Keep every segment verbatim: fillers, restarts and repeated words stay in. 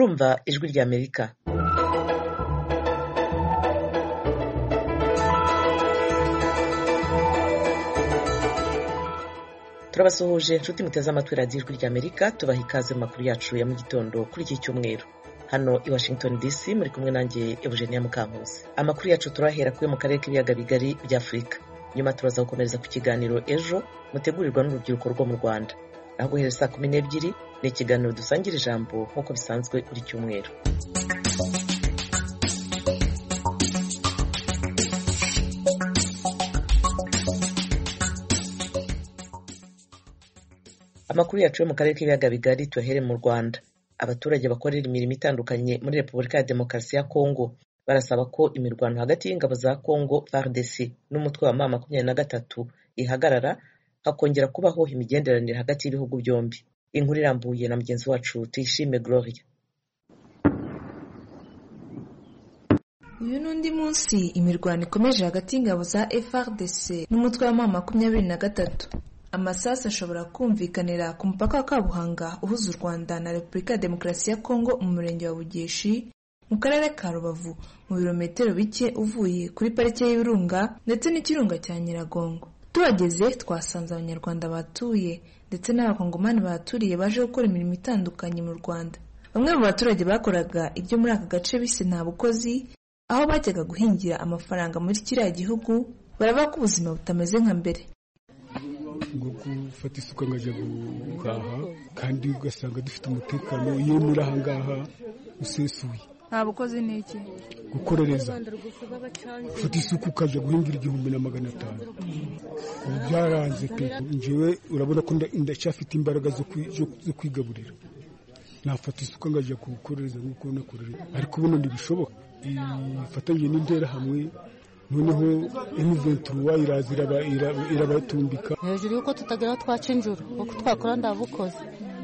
murumva ijwi rya Amerika. Turabasuhuje inshuti muteze amatwi radiyo ijwi rya Amerika, tubaha ikaze mu makuru yacu ya mu gitondo kuri iki cyumweru. Hano i Washington D C muri kumwe nanjye Eugenia Mukankusi. Amakuru yacu turahera kuri mu karere k'ibiyaga bigari bya Afurika. Nyuma turaza gukomereza ku kiganiro ejo mutegurirwa n'urubyiruko rwo mu Rwanda. Aho guhera saa kumi n'ebyiri ni ikiganiro dusangira ijambo nk'uko bisanzwe buri cyumweru. Amakuru yacu yo mu karere k'ibiyaga bigari tuyahere mu Rwanda. Abaturage bakorera imirimo itandukanye muri Repubulika ya Demokarasi ya Kongo barasaba ko imirwano hagati y'ingabo za Kongo F A R D C n'umutwe wa M makumyabiri na gatatu ihagarara, hakongera kubaho imigenderanire hagati y'ibihugu byombi. Inkuru irambuye na mugenzi wacu Tuyishime Gloria. Uyu n'undi munsi imirwano ikomeje hagati y'ingabo za F A R D C n'umutwe wa M makumyabiri na gatatu. Amasasu ashobora kumvikanira ku mupaka wa Kabuhanga uhuza u Rwanda na Repubulika ya Demokarasi ya Kongo mu murenge wa Bugeshi mu karere ka Rubavu, mu birometero bike uvuye kuri parike y'Ibirunga ndetse n'ikirunga cya Nyiragongo. Tuhageze twasanze abanyarwanda batuye ndetse n'abakongomani baturiye baje gukora imirimo itandukanye mu Rwanda. Bamwe mu baturage bakoraga ibyo muri aka gace bise nta bukozi, aho bajyaga guhingira amafaranga muri kiriya gihugu, baravuga ko ubuzima butameze nka mbere. Ngo gufata isuka ngaje guhaha kandi ugasanga dufite umutekano iyo muri aha ngaha usesuye. Nta bukozi ni iki? Gukorereza. Gufata isuka ukaje guhingira igihumbi na magana atanu. Ubu byaranze pe. Njyewe urabona ko ndacyafite imbaraga zo kwigaburira. Nafata isuka ngaje gukorereza nk'uko nakorera. Ariko ubuno ntibishoboka. Ifatanye n'indera hamwe. Noneho M vingt-trois irazira irabatumbika. Hejuru yuko tutagira twacinjura uko twakora ndabukoze.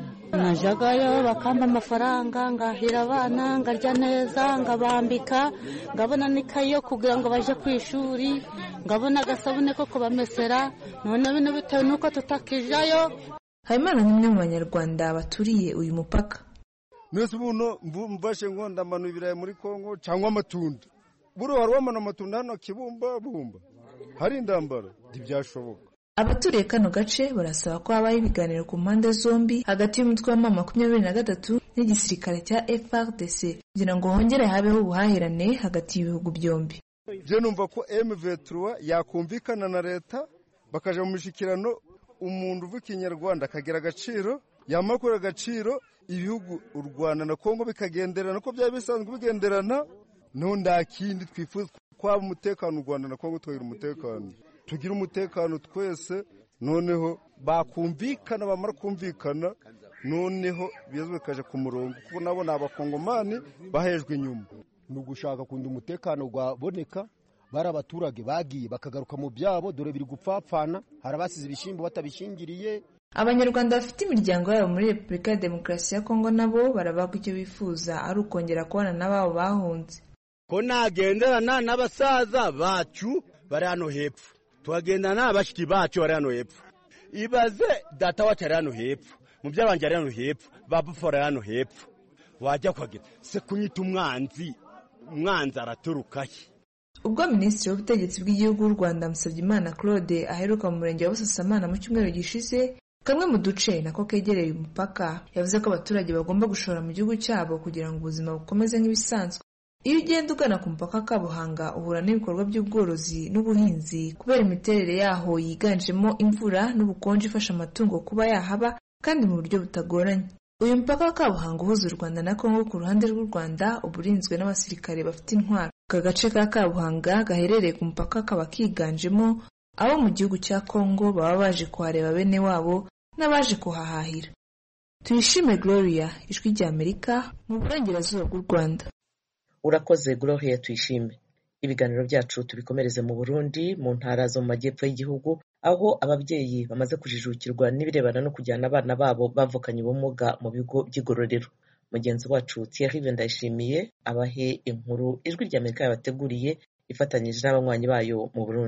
Najagayo bakamba amafaranga ngahira abana ngarya neza ngabambika ngabona nikayo kugira ngo baje ku ishuri ngabona gasabune ko kubamesera none bino bitewe nuko tutakijayo. Habimana ni umwe mu banyarwanda baturiye uyu mupaka. Nese buno mvashe ngo ndamanu ibirayi muri Kongo cyangwa amatunda. Buro harwamana amatunda hano Kibumba bumba hari indambara ntibyashoboka. Abaturiye kano gace barasaba ko habaho ibiganiro ku mpande zombi hagati y'umutwe wa M makumyabiri na gatatu n'igisirikare cya F A R D C kugira ngo hongere habeho ubuhahirane hagati y'ibihugu byombi. Je numva ko M vingt-trois yakumvikana na leta bakaje mu mishikirano, umuntu uvuga Kinyarwanda akagira agaciro, yamakora agaciro, ibihugu u Rwanda na Kongo bikagenderana ko byaba bisanzwe bigenderana. Nunda kindi twifuza kwa umutekano u Rwanda na Kongo twagira umutekano. Tugira umutekano twese, noneho bakumvikana bamara kumvikana, noneho bizwe kaje ku murongo kuko nabo n'abakongomani bahejwe inyuma. Nugushaka kundi umutekano gwaboneka, bara abaturage bagiye bakagaruka mu byabo, dore biri gupfapfana, harabasize ibishimbo batabishingiriye. Abanyarwanda bafite imiryango yabo muri Repubulika ya Demokarasi ya Kongo nabo barabaga icyo bifuza ari ukongera kubana n'ababo bahunze. Ko nagenderana n'abasaza bacu bari hano hepfo, tuhagendana n'abashiki bacu bari hano hepfo. Ibaze data wacu ari hano hepfo, mu byabanje ari hano hepfo, babufora hano hepfo. Wajya kwagera se kunyita umwanzi, umwanzi araturukaye. Ubwo Minisitiri w'Ubutegetsi bw'Igihugu w'u Rwanda Musabyimana Claude aheruka mu murenge wa Busasamana mu cyumweru gishize, kamwe mu duce nako kegereye umupaka, yavuze ko abaturage bagomba gushora mu gihugu cyabo kugira ngo ubuzima bukomeze nk'ibisanzwe. Iyo ugenda ugana ku mupaka Kabuhanga uhura n'ibikorwa by'ubworozi n'ubuhinzi kubera imiterere yaho yiganjemo imvura n'ubukonje ifasha amatungo kuba yahaba kandi mu buryo butagoranye. Uyu mupaka wa Kabuhanga uhuza u Rwanda na Kongo ku ruhande rw'u Rwanda uburinzwe n'abasirikare bafite intwaro. Aka gace ka Kabuhanga gaherereye ku mupaka kaba kiganjemo abo mu gihugu cya Kongo baba baje kuhareba bene wabo n'abaje kuhahahira. Tuyishime Gloria, ijwi rya Amerika mu burengerazuba bw'u Rwanda. Urakoze Gloria Tuyishime. Ibiganiro byacu tubikomereze mu Burundi mu ntara zo mu majyepfo y'igihugu, aho ababyeyi bamaze kujijukirwa n'ibirebana no kujyana abana babo bavukanye ubumuga mu bigo by'igororero. Mugenzi wacu Thierry Vendayishimiye abahe inkuru ijwi rya Amerika yabateguriye ifatanyije n'abanywanyi bayo mu Burundi.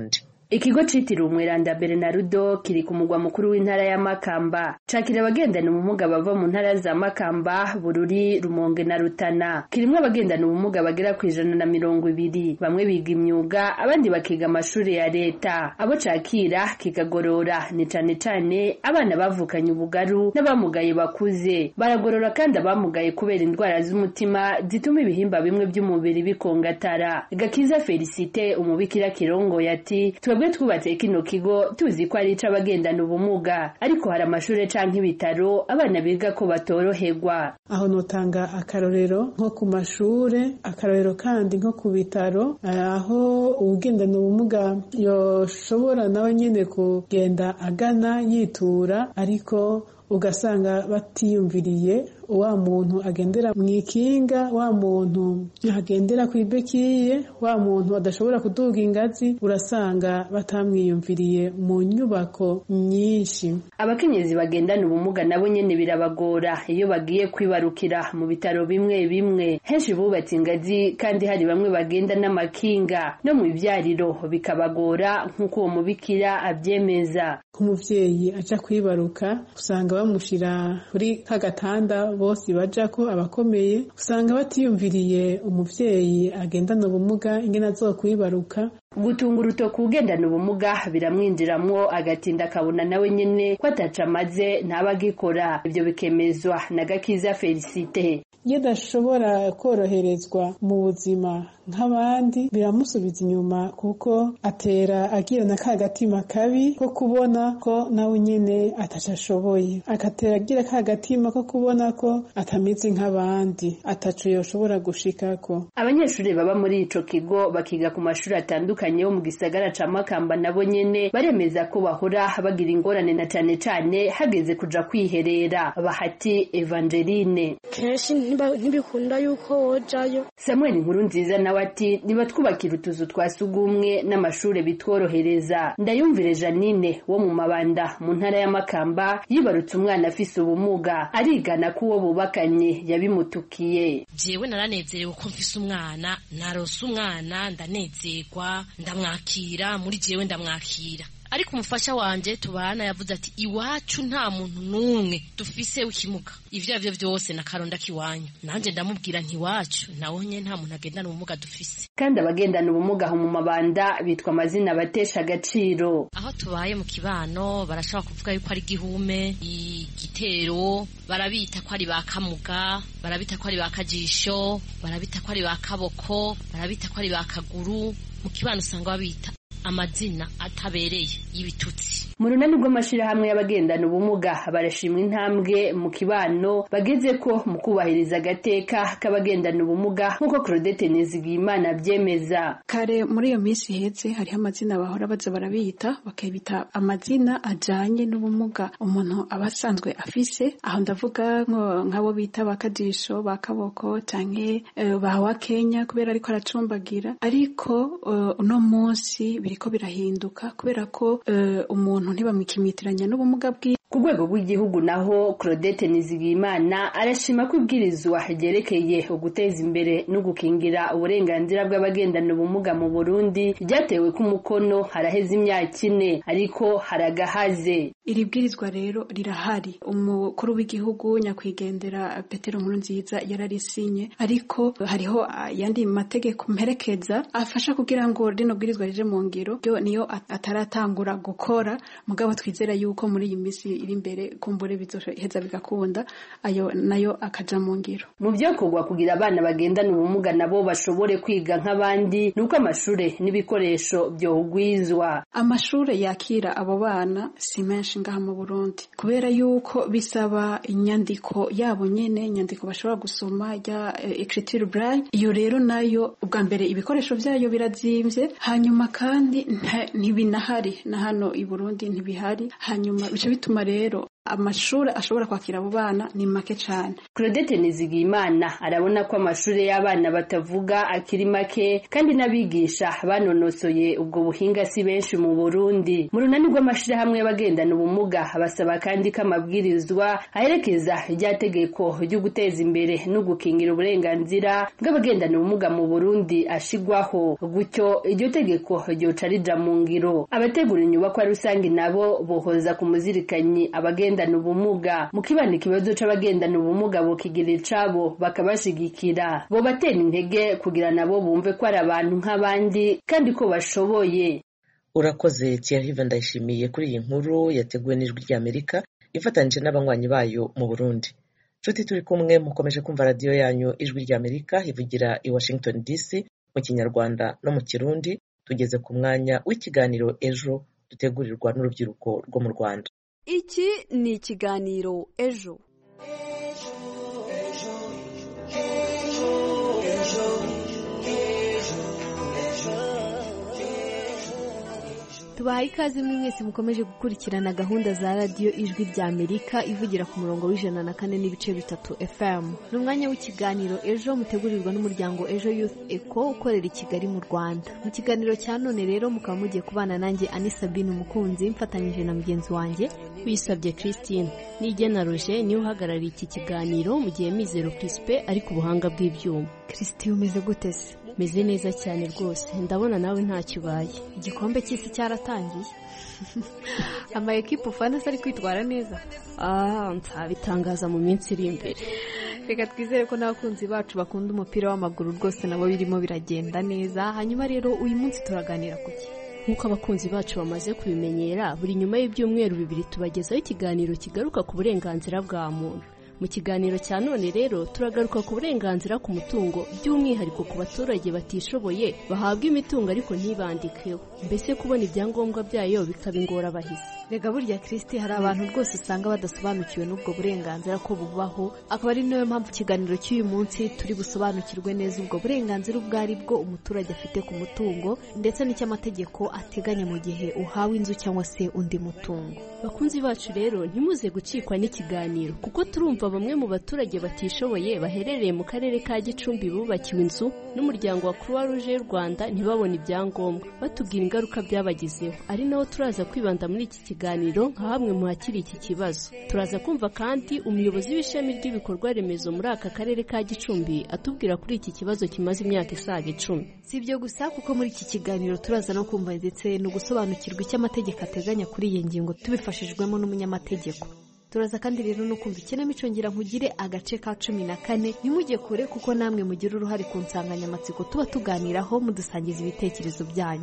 Ikigo citiriwe Umweranda Bernardo kiri ku mugwa mukuru w'intara ya Makamba cakira abagendana ubumuga bava mu ntara za Makamba, Bururi, Rumonge na Rutana. Kirimwe abagendana ubumuga bagera ku ijana na mirongo ibiri, bamwe biga imyuga abandi bakiga amashuri ya leta. Abo cakira kikagorora ni cane cane abana bavukanye ubugaru n'abamugaye bakuze. Baragorora kandi abamugaye kubera indwara z'umutima zituma ibihimba bimwe by'umubiri bikongatara. Gakiza Felicite umubikira Kirongo yati twebwe twubatse kino kigo tuzi ko ari c'abagendana ubumuga, ariko hari amashure canke ibitaro abana biga ko batoroherwa. Aho notanga akarorero nko ku mashure, akarorero kandi nko ku bitaro, aho ugendana ubumuga yoshobora nawe nyene kugenda agana yitura, ariko ugasanga batiyumviriye wa muntu agendera mwikinga, wa muntu agendera kwibekiye, wa muntu adashobora kuduga ingazi, urasanga batamwiyumviriye mu nyubako nyinshi. Abakenyezi bagendana ubumuga nabo nyene birabagora iyo bagiye kwibarukira mu bitaro bimwe bimwe. Henshi bubatse ingazi kandi hari bamwe bagenda n'amakinga, no mu ivyariro bikabagora nk'uko uwo mubikira avyemeza. Umuvyeyi aja kwibaruka usanga bamushira kuri kagatanda bose baja ko abakomeye, usanga batiyumviriye umuvyeyi agendana ubumuga ingene azokwibaruka. Gutunga urutoki ugendana ubumuga biramwinjiramwo agatinda akabona nawe nyene ko ataca amaze ntabagikora. Ivyo bikemezwa na Gakiza Felicite. Iyo adashobora koroherezwa mu buzima nk'abandi biramusubiza inyuma, kuko atera agira na ka gatima kabi ko kubona ko nawe nyene atashashoboye, agatera agira ka gatima ko kubona ko atameze nk'abandi, ataco yoshobora gushikako. Abanyeshuri baba muri ico kigo bakiga ku mashuri atandukanye yo mu gisagara ca Makamba nabo nyene baremeza ko bahora bagira ingorane na cane cane hageze kuja kwiherera. Bahati Evangeline: kenshi ntibikunda yuko wojayo. Samuel Nkurunziza nawe ati nibatwubakira utuzu twa sugumwe n'amashure bitworohereza. Ndayumvire Janine wo mu Mabanda mu ntara ya Makamba yibarutse umwana afise ubumuga, arigana ko uwo bubakanye yabimutukiye. Jewe naranezerewe ko mfise umwana, narose umwana ndanezerwa, ndamwakira muri jewe ndamwakira. Ariko umufasha wanje tubana yavuze ati iwacu nta muntu numwe dufise ukimuga, ivyo avyo vyose nakaronda kiwanyu. Nanje ndamubwira nti wacu nawonye nta muntu agendana ubumuga dufise. Kandi abagendana ubumuga ho mu Mabanda bitwa amazina batesha agaciro. Aho tubaye mu kibano barashobora kuvuga yuko ari gihume, igitero, barabita ko ari bakamuga, barabita ko ari bakajisho, barabita ko ari bakaboko, barabita ko ari bakaguru. Mu kibano usanga babita amazina atabereye y'ibitutsi. Mu runani rw'amashirahamwe y'abagendana ubumuga barashimwa intambwe mu kibano bageze ko mu kubahiriza agateka k'abagendana ubumuga nk'uko Claudette Nizigiyimana byemeza. Kare muri iyo minsi heze hariho amazina bahora baza barabita, bakabita amazina ajanye n'ubumuga umuntu abasanzwe afise. Aho ndavuga nk'abo bita bakajisho, bakaboko canke uh, bahawa Kenya kubera ariko aracumbagira. Ariko uh, uno munsi biriko birahinduka kubera ko uh, umuntu ntibamwikimitiranya n'ubumuga bwi. Ku rwego rw'igihugu naho Claudette Nizigiyimana arashima ko ibwirizwa ryerekeye uguteza imbere no gukingira uburenganzira bw'abagendana ubumuga mu Burundi ryatewe ku mukono haraheze imyaka ine, ariko haragahaze. Iri bwirizwa rero rirahari. Umukuru w'igihugu nyakwigendera Petero Nkurunziza yararisinye, ariko hariho yandi mategeko mperekeza afasha kugira ngo rino bwirizwa rije mu ngiro, byo niyo ataratangura gukora. Mugabo twizera yuko muri iyi misi iri imbere kumbure bizoheza bigakunda ayo nayo akaja mu ngiro. Mu byakorwa kugira abana bagendana ubumuga nabo bashobore kwiga nk'abandi nuko amashure n'ibikoresho byohugwizwa. Amashure yakira abo bana si menshi ngaha mu Burundi kubera yuko bisaba inyandiko yabo nyene, inyandiko bashobora gusoma ya écriture braille. Iyo rero nayo ubwa mbere ibikoresho byayo birazimvye, hanyuma kandi ntibinahari na hano i Burundi ntibihari, hanyuma bice bituma rero amashuri ashobora kwakira abo bana ni make cyane. Claudette Nizigimana arabona ko amashuri y'abana batavuga akiri make kandi n'abigisha banonosoye ubwo buhinga si benshi mu Burundi. Mu runani rw'amashuri hamwe y'abagendana ubumuga basaba kandi ko amabwirizwa aherekeza ryategeko ryo guteza imbere no gukingira uburenganzira bw'abagendana ubumuga mu Burundi ashigwaho, gutyo iryo tegeko ryoca rija mu ngiro. Abategura inyubakwa rusange nabo bohoza ku muzirikanyi abagendana ubumuga mu kibanda ikibazo c'abagendana ubumuga bokigira icabo bakabashigikira, bo batera intege kugira nabo bumve ko ari abantu nk'abandi kandi ko bashoboye. Urakoze Thierry Ndayishimiye kuri iyi nkuru yateguwe n'Ijwi ry'Amerika ifatanyije n'abanywanyi bayo mu Burundi. Nshuti turi kumwe mukomeje kumva radio yanyu Ijwi ry'Amerika ivugira i Washington D C mu Kinyarwanda no mu Kirundi. Tugeze ku mwanya w'ikiganiro ejo dutegurirwa n'urubyiruko rwo mu Rwanda. Iki ni ikiganiro ejo. Tubahaye ikaze mwese mukomeje gukurikirana gahunda za radio Ijwi ry'Amerika ivugira ku murongo w'ijana na kane n'ibice bitatu F M. N'umwanya w'ikiganiro ejo mutegurirwa n'umuryango Ejo Youth Eco ukorera i Kigali mu Rwanda. Mu kiganiro cya none rero mukaba mugiye kubana nanjye Ani Sabine Umukunzi mfatanyije na mugenzi wanjye Wisabye Christine. Nigena Roger ni uhagarariye iki kiganiro mu gihe Mizero Crispe ari ku buhanga bw'ibyuma. Christine umeze gute se? Meze neza cyane rwose. Ndabona nawe ntacyo ubaye. Igikombe cy'isi cyaratangiye. Ama equipe ufana ari kwitwara neza. Ah, nzabitangaza mu minsi iri imbere. Reka twizere ko n'abakunzi bacu bakunda umupira w'amaguru rwose nabo birimo biragenda neza. Hanyuma rero uyu munsi turaganira kuki. Nkuko abakunzi bacu bamaze kubimenyera, buri nyuma y'ibyumweru bibiri tubagezaho ikiganiro kigaruka ku burenganzira bwa muntu. Mu kiganiro cya none rero turagaruka ku burenganzira ku mutungo by'umwihariko ku baturage batishoboye bahabwa imitungo ariko ntibandikeho, mbese kubona ibyangombwa byayo bikaba ingorabahizi. Rega burya Kristi hari abantu rwose usanga badasobanukiwe n'ubwo burenganzira ko bubaho, akaba ari nayo mpamvu ikiganiro cy'uyu munsi turi busobanukirwe neza ubwo burenganzira ubwo ari bwo umuturage afite ku mutungo ndetse n'icy'amategeko ateganya mu gihe uhawe inzu cyangwa se undi mutungo. Bakunzi bacu rero ntimuze gucikwa n'ikiganiro kuko turumva bamwe mu baturage batishoboye baherereye mu karere ka Gicumbi bubakiwe inzu n'umuryango wa Croix Rouge y'u Rwanda ntibabone ibyangombwa, batubwira ingaruka byabagizeho. Ari naho turaza kwibanda muri iki kiganiro nka hamwe mu hakiri iki kibazo. Turaza kumva kandi umuyobozi w'ishami ry'ibikorwa remezo muri aka karere ka Gicumbi atubwira kuri iki kibazo kimaze imyaka isaga icumi. Si ibyo gusa kuko muri iki kiganiro turaza no kumva ndetse no gusobanukirwa icyo amategeko ateganya kuri iyi ngingo tubifashijwemo n'umunyamategeko. Turaza kandi rero no kumva ikinamico ngira nkugire agace ka cumi na kane. Nimujye kure kuko namwe mugira uruhare ku nsanganyamatsiko tuba tuganiraho mudusangiza ibitekerezo byanyu.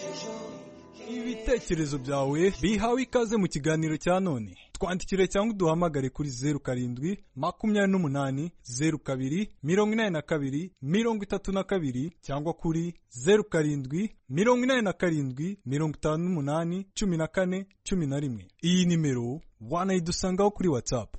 Ibitekerezo byawe bihawe ikaze mu kiganiro cya none. Twandikire cyangwa uduhamagare kuri zeru karindwi makumyabiri n'umunani zeru kabiri mirongo inani na kabiri mirongo itatu na kabiri cyangwa kuri zeru karindwi mirongo inani na karindwi mirongo itanu n'umunani cumi na kane cumi na rimwe. Iyi nimero wanayidusangaho kuri WhatsApp.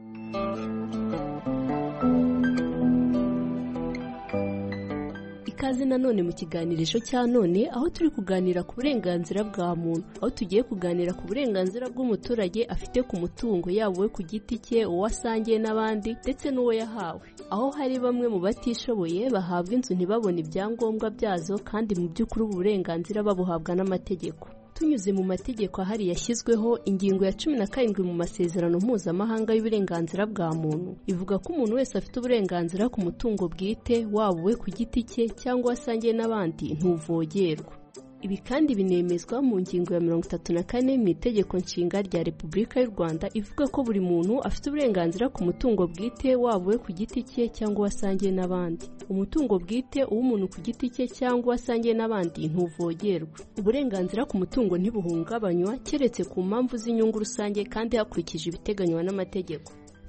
Ikaze nanone mu kiganirisho cya none aho turi kuganira ku burenganzira bwa muntu, aho tugiye kuganira ku burenganzira bw'umuturage afite ku mutungo yaba we ku giti cye, uwo asangiye n'abandi ndetse n'uwo yahawe. Aho hari bamwe mu batishoboye bahabwa inzu ntibabone ibyangombwa byazo kandi mu by'ukuri ubu burenganzira babuhabwa n'amategeko. Tunyuze mu mategeko ahari yashyizweho, ingingo ya cumi na karindwi mu masezerano mpuzamahanga y'uburenganzira bwa muntu ivuga ko umuntu wese afite uburenganzira ku mutungo bwite waba we ku giti cye cyangwa asangiye n'abandi ntuvogerwa. Ibi kandi binemezwa mu ngingo ya mirongo itatu na kane mu itegeko nshinga rya Repubulika y'u Rwanda ivuga ko buri muntu afite uburenganzira ku mutungo bwite waba we ku giti cye cyangwa asangiye n'abandi. Umutungo bwite uw'umuntu ku giti cye cyangwa asangiye n'abandi ntuvogerwa. Uburenganzira ku mutungo ntibuhungabanywa keretse ku mpamvu z'inyungu rusange kandi hakurikije ibiteganywa n'amategeko.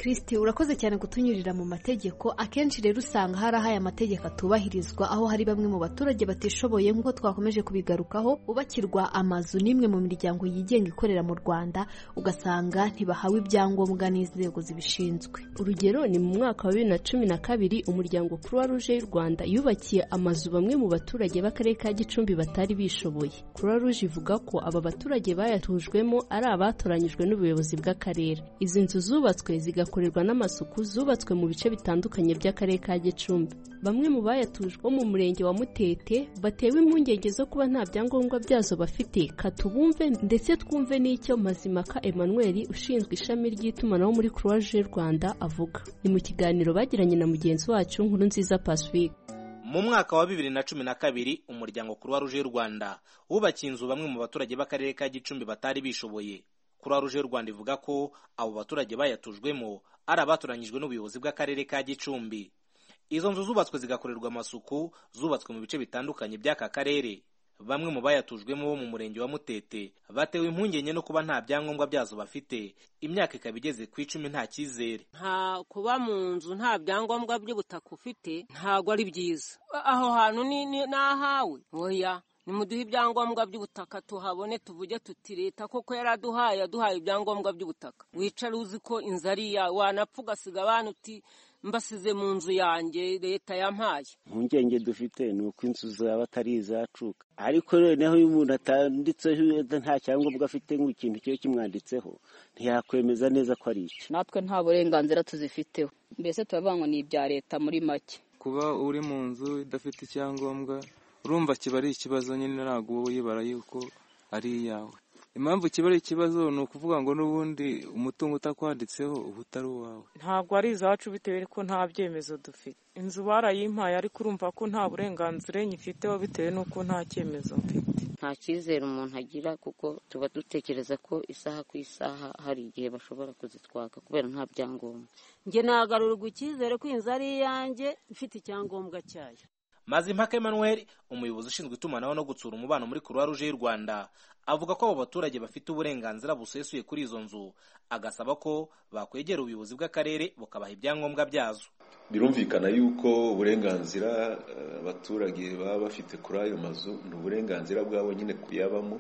Kristi urakoze cyane kutunyurira mu mategeko. Akenshi rero usanga hari aho aya mategeko atubahirizwa, aho hari bamwe mu baturage batishoboye nk'uko twakomeje kubigarukaho ubakirwa amazu n'imwe mu miryango yigenga ikorera mu Rwanda, ugasanga ntibahawe ibyangombwa n'inzego zibishinzwe. Urugero ni mu mwaka wa bibiri na cumi na kabiri umuryango Croix Rouge y'u Rwanda yubakiye amazu bamwe mu baturage b'akarere ka Gicumbi batari bishoboye. Croix Rouge ivuga ko aba baturage bayatujwemo ari abatoranyijwe n'ubuyobozi bw'akarere. Izi nzu zubatswe zigakorerwa n'amasuku, zubatswe mu bice bitandukanye by'akarere ka Gicumbi. Bamwe mu bayatujwe bo mu murenge wa Mutete batewe impungenge zo kuba nta byangombwa byazo bafite. Katubumve ndetse twumve n'icyo Mazimaka Emmanuel ushinzwe ishami ry'itumanaho muri Croix Rouge y'u Rwanda avuga. Ni mu kiganiro bagiranye na mugenzi wacu Nkurunziza Pacifique. Mu mwaka wa bibiri na cumi na kabiri umuryango Croix Rouge y'u Rwanda wubakiye inzu bamwe mu baturage b'akarere ka Gicumbi batari bishoboye. Croix Rouge y'u Rwanda ivuga ko abo baturage bayatujwemo ari abatoranyijwe n'ubuyobozi bw'akarere ka Gicumbi. Izo nzu zubatswe zigakorerwa amasuku, zubatswe mu bice bitandukanye by'aka karere. Bamwe mu bayatujwemo bo mu murenge wa Mutete batewe impungenge no kuba nta byangombwa byazo bafite. Imyaka ikaba igeze ku icumi nta cyizere. Nta kuba mu nzu nta byangombwa by'ubutaka ufite ntago ari byiza. Aho hantu ni nahawe oya nimuduhe ibyangombwa by'ubutaka tuhabone tuvuge tuti leta koko yaraduhaye yaduhaye ibyangombwa by'ubutaka. Wicara uzi ko inzari ya wanapfa ugasiga abantu uti mbasize mu nzu yanjye leta yampaye. Impungenge dufite ni uko inzu zaba atari izacuka, ariko noneho iyo umuntu atanditseho nta cyangombwa afite nk'ikintu cyo kimwanditseho ntiyakwemeza neza ko ari icyo. Natwe nta burenganzira tuzifiteho, mbese turavuga ngo ni ibya leta muri make. Kuba uri mu nzu idafite icyangombwa urumva kiba ari ikibazo nyine, ntabwo wowe yibara yuko ari iyawe. Impamvu kiba ari ikibazo ni ukuvuga ngo n'ubundi umutungo utakwanditseho uba utari uwawe. Ntabwo ari izacu bitewe ko nta byemezo dufite. Inzu barayimpaye ariko urumva ko nta burenganzira nyifiteho bitewe n'uko nta cyemezo mfite. Nta cyizere umuntu agira kuko tuba dutekereza ko isaha ku isaha hari igihe bashobora kuzitwaka kubera nta byangombwa. Nge nagarurirwa icyizere ko inzu ari iyanjye ifite icyangombwa cyayo. Mazimaka Emmanuel umuyobozi ushinzwe itumanaho no gutsura umubano muri Croix Rouge y'u Rwanda avuga ko abo baturage bafite uburenganzira busesuye kuri izo nzu, agasaba ko bakwegera ubuyobozi bw'akarere bukabaha ibyangombwa byazo. Birumvikana yuko uburenganzira abaturage baba bafite kuri ayo mazu ni uburenganzira bwabo nyine kuyabamo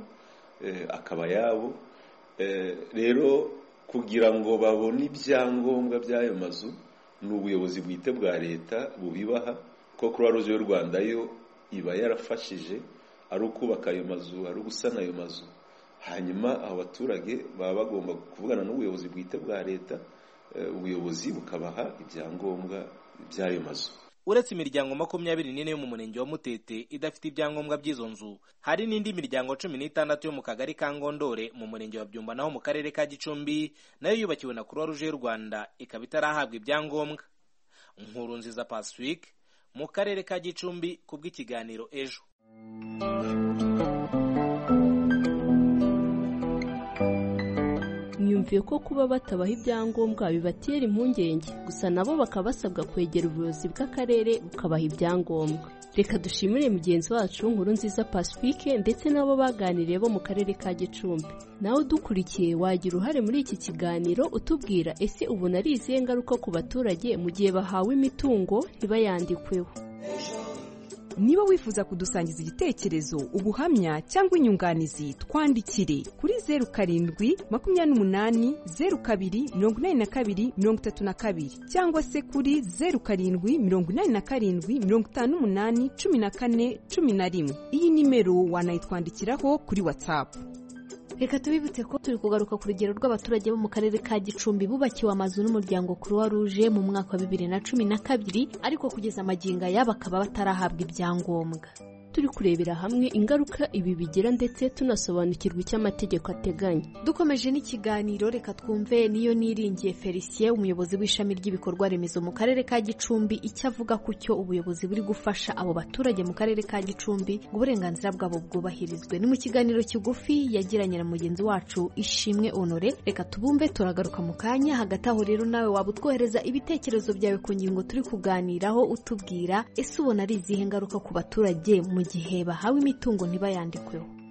akaba yabo. Rero kugira ngo babone ibyangombwa by'ayo mazu ni ubuyobozi bwite bwa leta bubibaha, ko Croix Rouge y'u Rwanda yo iba yarafashije ari ukubaka ayo mazu, ari ugusana ayo mazu. Hanyuma abo baturage baba bagomba kuvugana n'ubuyobozi bwite bwa leta, ubuyobozi bukabaha ibyangombwa by'ayo mazu. Uretse imiryango makumyabiri n'ine yo mu murenge wa Mutete idafite ibyangombwa by'izo nzu, hari n'indi miryango cumi n'itandatu yo mu kagari ka Ngondore mu murenge wa Byumba naho mu karere ka Gicumbi nayo yubakiwe na Croix Rouge y'u Rwanda ikaba itarahabwa ibyangombwa. Nkurunziza Pacifique mu karere ka Gicumbi kubw'ikiganiro Ejo. Mwumviye ko kuba batabaha ibyangombwa bibatera impungenge, gusa nabo bakaba basabwa kwegera ubuyobozi bw'akarere bukabaha ibyangombwa. Reka dushimire mugenzi wacu Nkurunziza Pacifique ndetse nabo baganiriye bo mu karere ka Gicumbi. Nawe udukurikiye wagira uruhare muri iki kiganiro utubwira ese ubona ari izihe ngaruka ku baturage mu gihe bahawe imitungo ntibayandikweho. Niba wifuza kudusangiza igitekerezo, ubuhamya cyangwa inyunganizi, twandikire kuri zeru karindwi makumyabiri n'umunani zeru kabiri mirongo inani na kabiri mirongo itatu na kabiri cyangwa se kuri zeru karindwi mirongo inani na karindwi mirongo itanu n'umunani cumi na kane cumi na rimwe. Iyi nimero wanayitwandikiraho kuri WhatsApp. Reka tubibutse ko turi kugaruka ku rugero rw'abaturage bo mu karere ka Gicumbi bubakiwe amazu n'umuryango Croix Rouge mu mwaka wa bibiri na cumi na kabiri ariko kugeza amagingo aya bakaba batarahabwa ibyangombwa. Turi kurebera hamwe ingaruka ibi bigira ndetse tunasobanukirwa icyo amategeko ateganya. Dukomeje n'ikiganiro, reka twumve niyo niringiye Felicien umuyobozi w'ishami ry'ibikorwa remezo mu karere ka Gicumbi icyo avuga ku cyo ubuyobozi buri gufasha abo baturage mu karere ka Gicumbi ngo uburenganzira bwabo bwubahirizwe. Ni mu kiganiro kigufi yagiranye na mugenzi wacu Ishimwe Honore. Reka tubumve turagaruka mu kanya. Hagati aho rero nawe waba utwohereza ibitekerezo byawe ku ngingo turi kuganiraho utubwira ese ubona ari izihe ngaruka ku baturage mu gihe bahawe imitungo ntibayandikweho.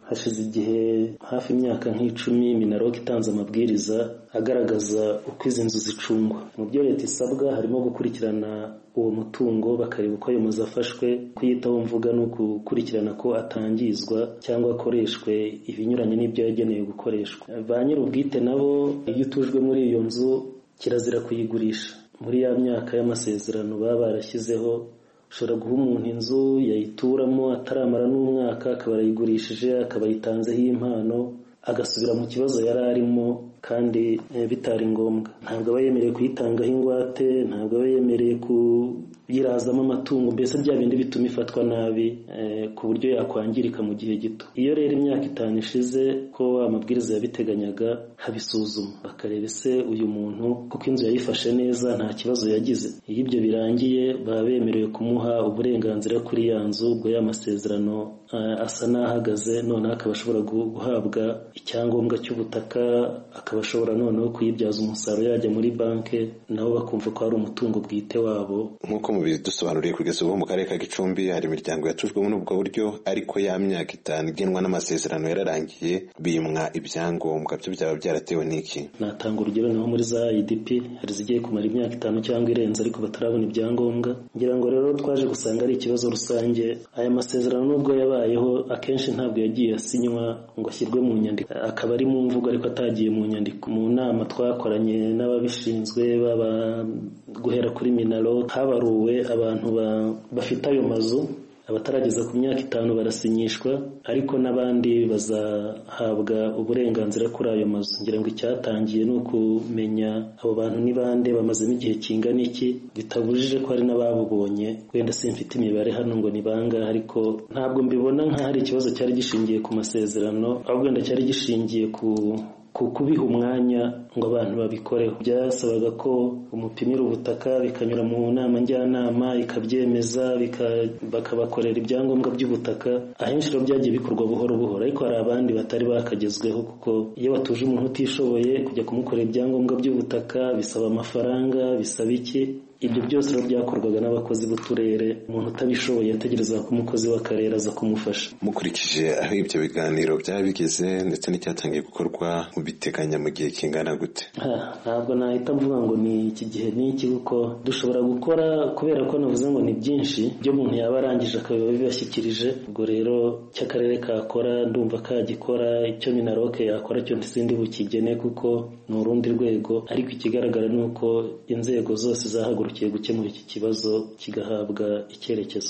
hashize igihe hafi imyaka nk'icumi Minaloc itanze amabwiriza agaragaza uko izi nzu zicungwa. Mu byo leta isabwa harimo gukurikirana uwo mutungo bakareba uko ayo mazu afashwe, kuyitaho mvuga no gukurikirana ko atangizwa cyangwa akoreshwe ibinyuranye n'ibyo yagenewe gukoreshwa. Ba nyir'ubwite nabo iyo utujwe muri iyo nzu kirazira kuyigurisha. Muri ya myaka y'amasezerano baba barashyizeho, ushobora guha umuntu inzu yayituramo ataramara n'umwaka akaba arayigurishije, akaba yitanzeho impano, agasubira mu kibazo yari arimo kandi bitari ngombwa. Ntabwo aba yemereye kuyitangaho ingwate, ntabwo aba yemereye kuyirazamo amatungo, mbese bya bindi bituma ifatwa nabi ku buryo yakwangirika mu gihe gito. Iyo rero imyaka itanu ishize ko amabwiriza yabiteganyaga, habisuzuma bakareba ese uyu muntu kuko inzu yayifashe neza nta kibazo yagize. Iyo ibyo birangiye baba bemerewe kumuha uburenganzira kuri ya nzu, ubwo y'amasezerano asa n'ahagaze, noneho akaba ashobora guhabwa icyangombwa cy'ubutaka, akaba ashobora noneho kuyibyaza umusaruro yajya muri banki, nabo bakumva ko ari umutungo bwite wabo. Nk'uko mubidusobanuriye kugeza ubu mu karere ka Gicumbi hari imiryango yatujwe muri ubwo buryo, ariko ya myaka itanu igenwa n'amasezerano yararangiye bimwa ibyangombwa. Byo byaba byaratewe n'iki? Natanga urugero naho muri za I D P hari zigiye kumara imyaka itanu cyangwa irenze ariko batarabona ibyangombwa. Ngira ngo rero twaje gusanga ari ikibazo rusange. Aya masezerano nubwo yabayeho akenshi ntabwo yagiye asinywa ngo ashyirwe mu nyandiko, akaba ari mu mvugo ariko atagiye mu nyandiko. Mu nama twakoranye n'ababishinzwe baba guhera kuri Minaloc, habaruwe abantu bafite ayo mazu, abatarageza ku myaka itanu barasinyishwa, ariko n'abandi bazahabwa uburenganzira kuri ayo mazu. Ngira ngo icyatangiye ni ukumenya abo bantu ni bande, bamazemo igihe kingana iki, bitabujije ko hari n'ababubonye. Wenda simfite imibare hano ngo ni bangahe, ariko ntabwo mbibona nk'aho ari ikibazo cyari gishingiye ku masezerano, ahubwo wenda cyari gishingiye ku kubiha umwanya ngo abantu babikoreho. Byasabaga ko umupimira ubutaka bikanyura mu nama njyanama ikabyemeza, bakabakorera ibyangombwa by'ubutaka. Ahenshi rero byagiye bikorwa buhoro buhoro, ariko hari abandi batari bakagezweho, kuko iyo batuje umuntu utishoboye kujya kumukorera ibyangombwa by'ubutaka bisaba amafaranga, bisaba iki. Ibyo byose rero byakorwaga n'abakozi b'uturere, umuntu utabishoboye yategereza ko umukozi w'akarere aza kumufasha. Mukurikije aho ibyo biganiro byaba bigeze ndetse n'icyatangiye gukorwa, mubiteganya mu gihe kingana gute? Ntabwo nahita mvuga ngo ni iki gihe n'iki, kuko dushobora gukora, kubera ko navuze ngo ni byinshi byo umuntu yaba arangije akaba bibashyikirije. Ubwo rero cy'akarere kakora ndumva kagikora, icyo Minaloc yakora cyo ntisindi bukigene kuko ni urundi rwego, ariko ikigaragara ni uko inzego zose zahagurukiye ukiye gukemura iki kibazo kigahabwa icyerekezo.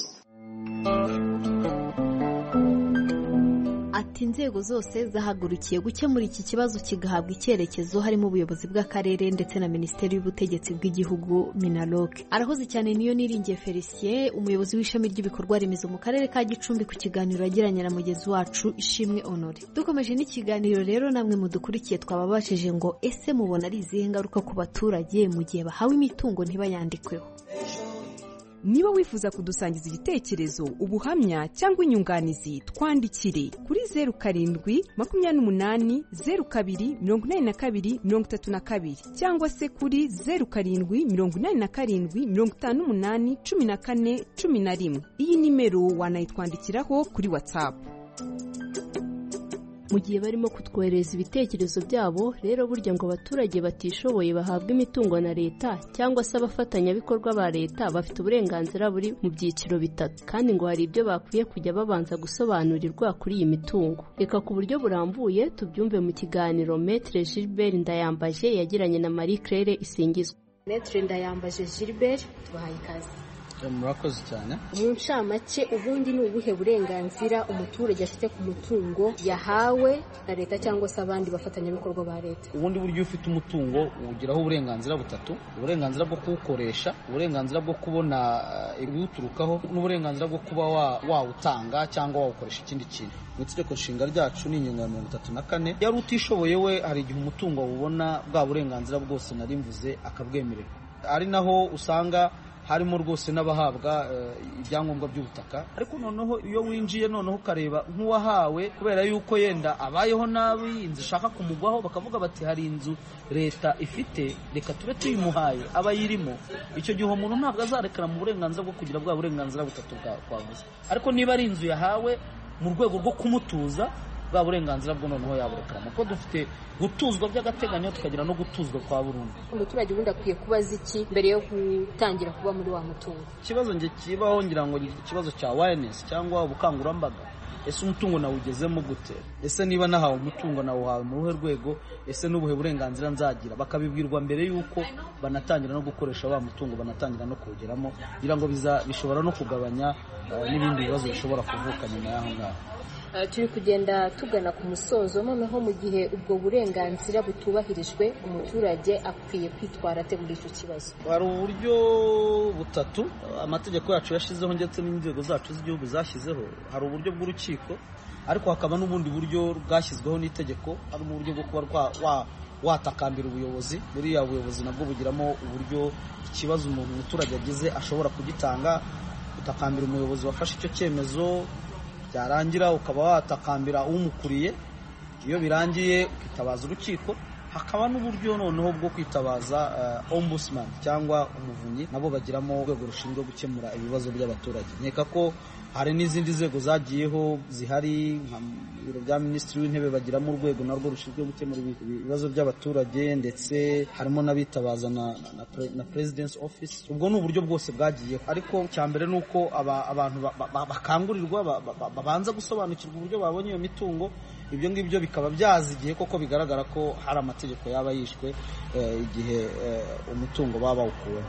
Ati inzego zose zahagurukiye gukemura iki kibazo kigahabwa icyerekezo, harimo ubuyobozi bw'akarere ndetse na Minisiteri y'Ubutegetsi bw'Igihugu Minaloc. Arahoze cyane niyo niringiye Felicien, umuyobozi w'ishami ry'ibikorwa remezo mu karere ka Gicumbi, ku kiganiro yagiranye na mugenzi wacu Ishimwe Honore. Dukomeje n'ikiganiro rero, namwe mudukurikiye twababashije ngo ese mubona ari izihe ngaruka ku baturage mu gihe bahawe imitungo ntibayandikweho? Niba wifuza kudusangiza igitekerezo, ubuhamya cyangwa inyunganizi, twandikire kuri zeru karindwi makumyabiri n'umunani zeru kabiri mirongo inani na kabiri mirongo itatu na kabiri cyangwa se kuri zeru karindwi mirongo inani na karindwi mirongo itanu n'umunani cumi na kane cumi na rimwe. Iyi nimero wanayitwandikiraho kuri WhatsApp. Mu gihe barimo kutwohereza ibitekerezo byabo rero, burya ngo abaturage batishoboye bahabwa imitungo na leta cyangwa se abafatanyabikorwa ba leta bafite uburenganzira buri mu byiciro bitatu, kandi ngo hari ibyo bakwiye kujya babanza gusobanurirwa kuri iyi mitungo. Reka ku buryo burambuye tubyumve mu kiganiro Maître Gilbert Ndayambaje yagiranye na Marie Claire Isingizwe. Maître Ndayambaje Gilbert, tubahaye ikaze. Murakoze cyane. Mu ncamake, ubundi ni ubuhe burenganzira umuturage afite ku mutungo yahawe na leta cyangwa se abandi bafatanyabikorwa ba leta? Ubundi buryo ufite umutungo ugiraho uburenganzira butatu: uburenganzira bwo kuwukoresha, uburenganzira bwo kubona ibiwuturukaho, n'uburenganzira bwo kuba wawutanga cyangwa wawukoresha ikindi kintu. Mu itegeko nshinga ryacu ni ingingo ya mirongo itatu na kane, yari utishoboye we hari igihe umutungo wubona bwa burenganzira bwose nari mvuze akabwemererwa. Ari naho usanga harimo rwose n'abahabwa ibyangombwa by'ubutaka. Ariko noneho iyo winjiye noneho ukareba nk'uwahawe kubera yuko yenda abayeho nabi, inzu ishaka kumugwaho, bakavuga bati hari inzu leta ifite, reka tube tuyimuhaye abayirimo, icyo gihe umuntu ntabwo azarekana mu burenganzira bwo kugira bwa burenganzira butatu bwavuze. Ariko niba ari inzu yahawe mu rwego rwo kumutuza, bwa burenganzira bwo noneho yaburekamo kuko dufite gutuzwa by'agateganyo tukagira no gutuzwa kwa burundu. Umuturage ubundi akwiye kubaza iki mbere yo gutangira kuba muri wa mutungo? Ikibazo nge kibaho ngira ngo ni ikibazo cya awareness cyangwa ubukangurambaga. Ese umutungo nawe ugezemo gute? Ese niba nahawe umutungo nawe wawe mu ruhe rwego? Ese n'ubuhe burenganzira nzagira? Bakabibwirwa mbere yuko banatangira no gukoresha wa mutungo, banatangira no kugeramo, kugira ngo biza bishobora no kugabanya uh, n'ibindi bibazo bishobora kuvuka nyuma y'aho ngaho. Uh, turi kugenda tugana ku musozo, noneho mu gihe ubwo burenganzira butubahirijwe umuturage akwiye kwitwara ate muri icyo kibazo? Hari uburyo butatu amategeko yacu yashizeho ndetse n'inzego zacu z'igihugu zashyizeho. Hari uburyo bw'urukiko, ariko hakaba n'ubundi buryo bwashyizweho n'itegeko, ari mu buryo bwo kuba wa watakambira ubuyobozi. Buriya ubuyobozi nabwo bugiramo uburyo ikibazo umuntu umuturage agize ashobora kugitanga, utakambira umuyobozi wafashe icyo cyemezo, byarangira ukaba watakambira umukuriye, iyo birangiye ukitabaza urukiko. Hakaba n'uburyo noneho bwo kwitabaza uh, ombudsman cyangwa umuvunyi, nabo bagiramo urwego rushinzwe gukemura ibibazo by'abaturage. Nkeka ko hari n'izindi nzego zagiyeho zihari, nka biro bya minisitiri w'intebe bagiramo urwego narwo rushinzwe gukemura ibibazo by'abaturage, ndetse harimo n'abitabaza na, na, na president's office. Ubwo ni uburyo bwose bwagiyeho, ariko cyambere nuko aba, abantu bakangurirwa ba, ba, ba, babanza gusobanukirwa uburyo babonye iyo mitungo. Ibyo ngibyo bikaba byazigiye koko bigaragara ko hari amategeko yaba yishwe eh, igihe eh, umutungo baba bawukuwe.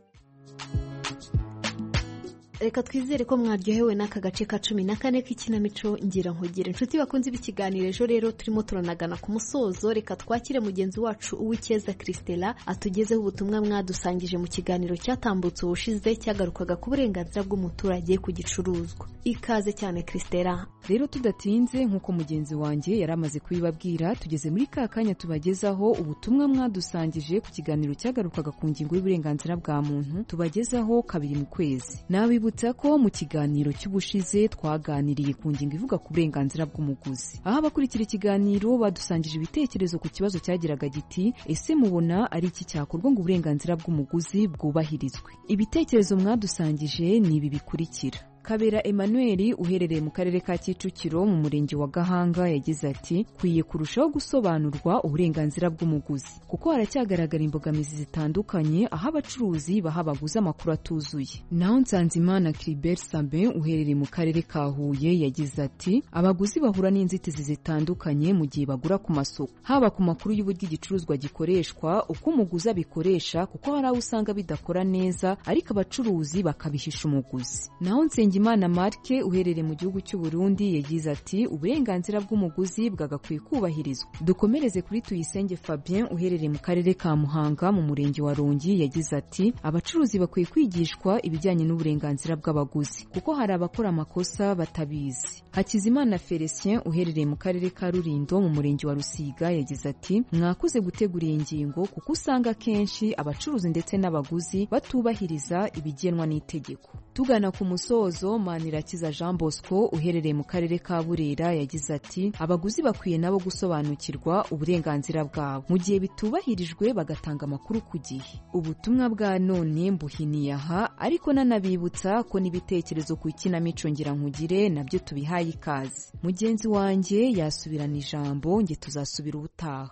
Reka twizere ko mwaryohewe n'aka gace ka cumi na kane k'ikinamico ngira nkugire. Inshuti bakunze ibikiganiro ejo rero turimo turanagana ku musozo, reka twakire mugenzi wacu Uwikeza Christella atugezeho ubutumwa mwadusangije mu kiganiro cyatambutse ubushize cyagarukaga ku burenganzira bw'umuturage ku gicuruzwa. Ikaze cyane Christella. Rero tudatinze nk'uko mugenzi wanjye yari amaze kubibabwira, tugeze muri ka kanya tubagezaho ubutumwa mwadusangije ku kiganiro cyagarukaga ku ngingo y'uburenganzira bwa muntu tubagezaho kabiri mu kwezi. Nawe butsa ko mu kiganiro cy'ubushize twaganiriye ku ngingo ivuga ku burenganzira bw'umuguzi, aho abakurikira ikiganiro badusangije ibitekerezo ku kibazo cyagiraga giti ese mubona ari iki cyakorwa ngo uburenganzira bw'umuguzi bwubahirizwe? Ibitekerezo mwadusangije ni ibi bikurikira. Kabera Emmanuel uherereye mu karere ka Kicukiro mu murenge wa Gahanga yagize ati kwiye kurushaho gusobanurwa uburenganzira bw'umuguzi kuko haracyagaragara imbogamizi zitandukanye aho abacuruzi baha abaguzi amakuru atuzuye. Naho Nsanzimana Cribert Sabin uherereye mu karere ka Huye yagize ati abaguzi bahura n'inzitizi zitandukanye mu gihe bagura ku masoko, haba ku makuru y'uburyo igicuruzwa gikoreshwa, uko umuguzi abikoresha kuko hari aho usanga bidakora neza ariko abacuruzi bakabihisha umuguzi. Naho Nsenge Imana Marke uherereye mu gihugu cy'u Burundi yagize ati uburenganzira bw'umuguzi bwagakwiye kubahirizwa. Dukomereze kuri Tuyisenge Fabien uherereye mu karere ka Muhanga mu murenge wa Rongi yagize ati abacuruzi bakwiye kwigishwa ibijyanye n'uburenganzira bw'abaguzi kuko hari abakora amakosa batabizi. Hakizimana Felicien uherereye mu karere ka Rulindo mu murenge wa Rusiga yagize ati mwakoze gutegura iyi ngingo kuko usanga kenshi abacuruzi ndetse n'abaguzi batubahiriza ibigenwa n'itegeko. Tugana ku musozo, Manirakiza Jean Bosco uherereye mu karere ka Burera yagize ati abaguzi bakwiye nabo gusobanukirwa uburenganzira bwabo mu gihe bitubahirijwe bagatanga amakuru ku gihe. Ubutumwa bwa none mbuhiniye aha, ariko nanabibutsa ko n'ibitekerezo ku ikinamico ngira nkugire nabyo tubihaye ikaze. Mugenzi wanjye yasubirana ijambo, nge tuzasubira ubutaha.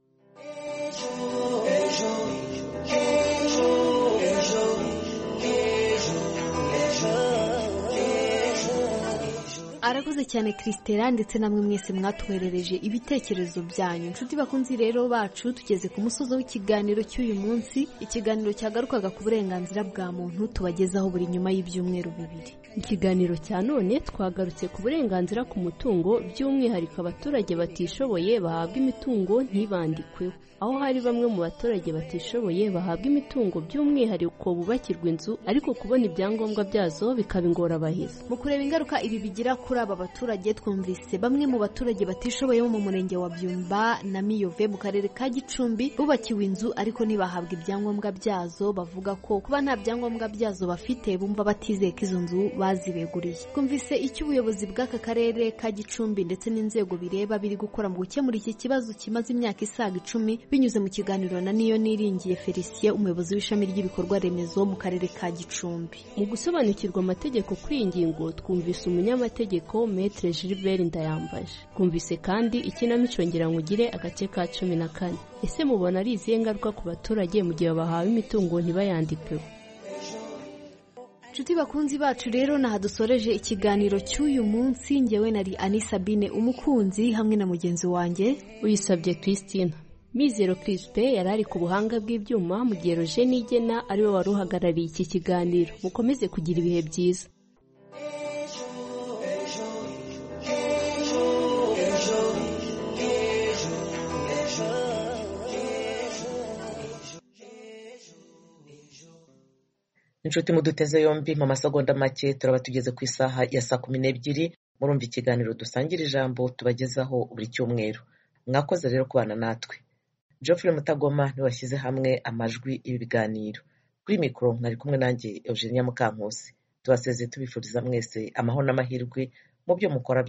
Arakoze cyane Christella ndetse namwe mwese mwatwerereje ibitekerezo byanyu. Inshuti bakunzi rero bacu tugeze ku musozo w'ikiganiro cy'uyu munsi, ikiganiro cyagarukaga ku burenganzira bwa muntu tubagezaho buri nyuma y'ibyumweru bibiri. Ikiganiro cya none twagarutse ku burenganzira ku mutungo, by'umwihariko abaturage batishoboye bahabwa imitungo ntibandikweho, aho hari bamwe mu baturage batishoboye bahabwa imitungo by'umwihariko bubakirwa inzu ariko kubona ibyangombwa byazo bikaba ingorabahizi. Mu kureba ingaruka ibi bigira kuri aba baturage, twumvise bamwe mu baturage batishoboye bo mu murenge wa Byumba na Miyove mu karere ka Gicumbi bubakiwe inzu ariko ntibahabwa ibyangombwa byazo. Bavuga ko kuba nta byangombwa byazo bafite bumva batizeye ko izo nzu bazibeguriye. Twumvise icyo ubuyobozi bw'aka karere ka Gicumbi ndetse n'inzego bireba biri gukora mu gukemura iki kibazo kimaze imyaka isaga icumi binyuze mu kiganiro na niyo niringiye Felicien, umuyobozi w'ishami ry'ibikorwa remezo mu karere ka Gicumbi. Mu gusobanukirwa amategeko kuri iyi ngingo twumvise umunyamategeko Maître Gilbert Ndayambaje. Twumvise kandi ikinamico Ngirankugire agace ka cumi na kane. Ese mubona ari izihe ngaruka ku baturage mu gihe bahawe imitungo ntibayandikeho? Nshuti bakunzi bacu rero naha dusoreje ikiganiro cy'uyu munsi. Njyewe nari Ani Sabine umukunzi hamwe na mugenzi wanjye Uyisabye Christine. Mizero Crispe yarari ku buhanga bw'ibyuma mu gihe Roger Nigena ari we wari uhagarariye iki kiganiro. Mukomeze kugira ibihe byiza. inshuti muduteze yombi mu masegonda make turaba tugeze ku isaha ya saa kumi n'ebyiri. Murumva ikiganiro dusangira ijambo tubagezaho buri cyumweru. Mwakoze rero kubana natwe. Geoffrey Mutagoma niwe washyize hamwe amajwi y'ibi biganiro. Kuri mikoro mwari kumwe nanjye Eugenia Mukankusi. Tubasezeye tubifuriza mwese amahoro n'amahirwe mu byo mukora.